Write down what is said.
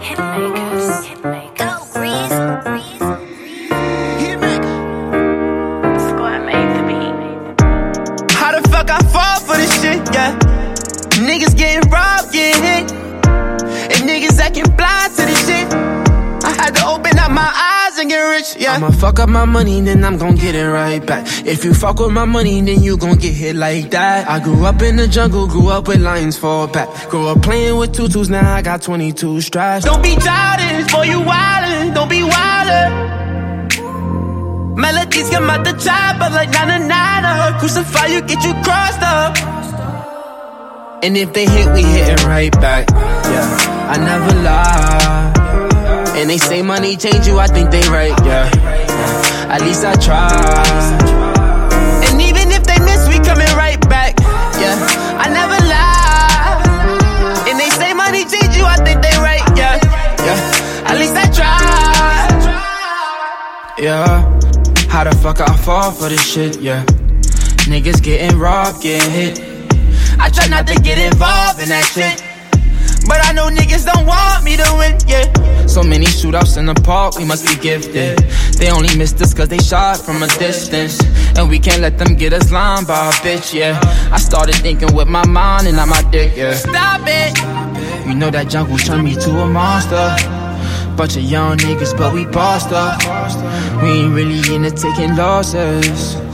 Hitmakers. Go, Breeze. Squad made the beat. How the fuck I fall for this shit, yeah? Niggas getting robbed, getting hit. And niggas acting blind to this shit. I had to open up my eyes and get rich, yeah. I'ma fuck up my money, then I'm gon' get it right back. If you fuck with my money, then you gon' get hit like that. I grew up in the jungle, grew up with lions fall back. Grew up playing with tutus, now I got 22 straps. Don't be childish, boy, you wildin', don't be wildin'. Melodies come out the chopper like 999. Crucify you, get you crossed up. And if they hit, we hittin' right back. Yeah, I never lie. And they say money change you, I think they right, yeah. At least I try. And even if they miss, we coming right back, yeah. I never lie. And they say money change you, I think they right, yeah. Yeah, at least I try. Yeah, how the fuck I fall for this shit, yeah. Niggas getting robbed, getting hit. I try not to get involved in that shit, but I know niggas don't want me to win, yeah. So many shootouts in the park, we must be gifted. They only missed us cause they shot from a distance, and we can't let them get us lined by a bitch, yeah. I started thinking with my mind and not my dick, yeah. Stop it! You know that jungle turned me to a monster. Bunch of young niggas, but we bossed up. We ain't really into taking losses.